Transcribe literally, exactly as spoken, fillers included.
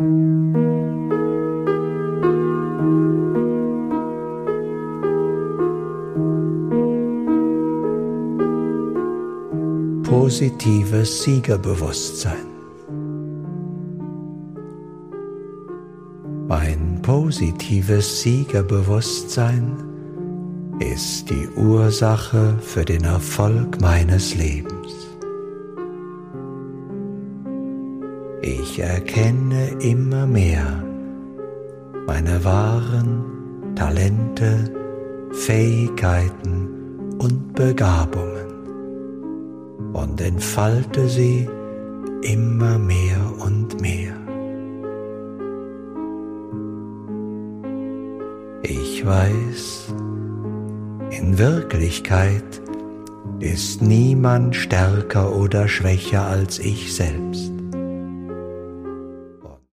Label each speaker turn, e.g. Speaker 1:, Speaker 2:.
Speaker 1: Positives Siegerbewusstsein. Mein positives Siegerbewusstsein ist die Ursache für den Erfolg meines Lebens. Ich erkenne immer mehr meine wahren Talente, Fähigkeiten und Begabungen und entfalte sie immer mehr und mehr. Ich weiß, in Wirklichkeit ist niemand stärker oder schwächer als ich selbst.